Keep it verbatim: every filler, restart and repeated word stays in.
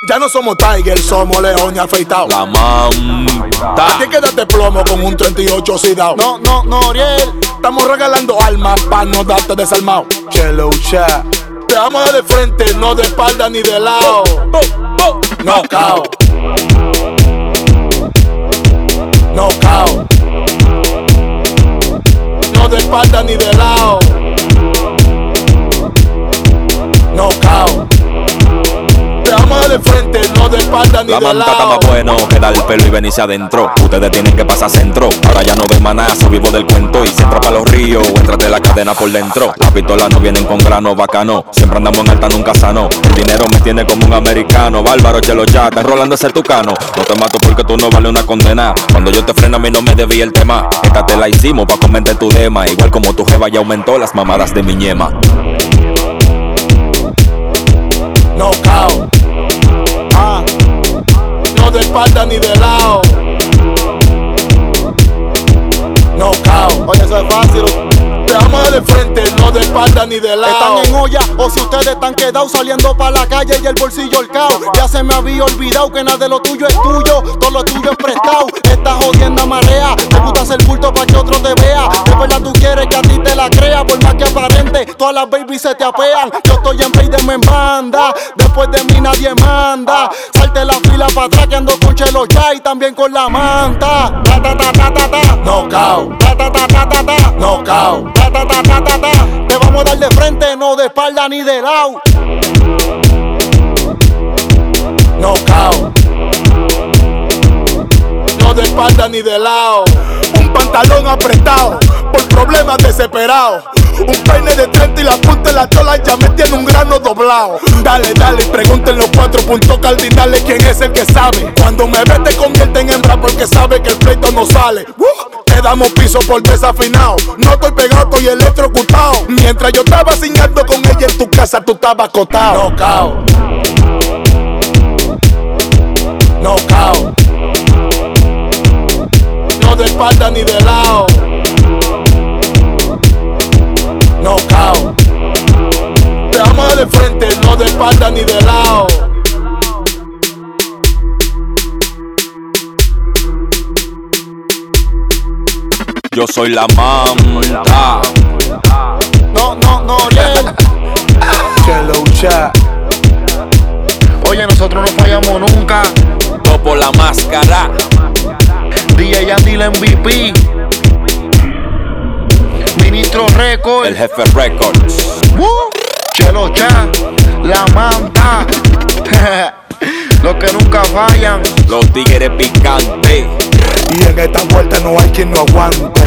Ya no somos Tiger, somos leones afeitados. La manta. Aquí quédate plomo con un treinta y ocho oxidado. No, no, no, Oriel. Estamos regalando armas pa' no darte desarmado. Chelo chat. Te vamos a dar de frente, no de espalda ni de lado. Knockout. Knockout. No de espalda ni de lado. Knockout. Te vamos a dar de frente, no de espalda ni La de lado. manta está más bueno que dar el pelo y venirse adentro. Ustedes tienen que pasar centro. Ahora ya no ven manazo, vivo del cuento. Y se entra pa' los ríos, o entrate la cadena por dentro. Las pistolas no vienen con grano bacano. Siempre andamos en alta, nunca sano. El dinero me tiene como un americano. Bárbaro, chelo ya, está enrolando ese tucano. No te mato porque tú no vales una condena. Cuando yo te freno a mí no me debí el tema. Esta te la hicimos pa' comentar tu dema. Igual como tu jeva ya aumentó las mamadas de mi ñema. Knockout. Ah, no de espalda ni de lado. Knockout. Oye, eso es fácil. Te vamos a dar de frente, no de espalda ni de lado. Están en olla, o si ustedes están quedados saliendo pa' la calle y el bolsillo el cao. Ya se me había olvidado que nada de lo tuyo es tuyo, todo lo tuyo es prestado. Esta jodienda marea, te gusta hacer bulto pa' que otro te vea. De verdad tú quieres que a ti te la crea, por más que aparente, todas las babies se te apean. Yo estoy en play de me banda, después de mí nadie manda. Salte la fila pa' atrás que ando con Chelo ya y también con la manta. Ta ta ta ta ta ta, Knockout. ta ta ta ta ta ta, Knockout. ta ta ta ta ta ta. Te vamos a dar de frente, no de espalda ni de lado. Knockout. No de espalda ni de lado. Un pantalón apretado por problemas desesperados. Un peine de treinta y la punta de la chola ya me tiene un grano doblado. Dale, dale, pregunten los cuatro puntos cardinales quién es el que sabe. Cuando me ves te convierte en hembra porque sabe que el pleito no sale. Uh, te damos piso por desafinado. No estoy pegado, estoy electrocutado. Mientras yo estaba ciñando con ella en tu casa, tú estabas acotado. Knockout. Knockout. No de espalda ni de lado. Knockout. Te vamos a dar de frente, no de espalda ni de lado. Yo soy la manta. No, no, no, Oriel. Chelo chat. Oye, nosotros no fallamos nunca. Topo la máscara. D J Andy el M V P. Ministro Record. El jefe Records. Uh, Chelo Chan. La manta. Los que nunca fallan. Los tigres picantes. Y en esta vuelta no hay quien no aguante.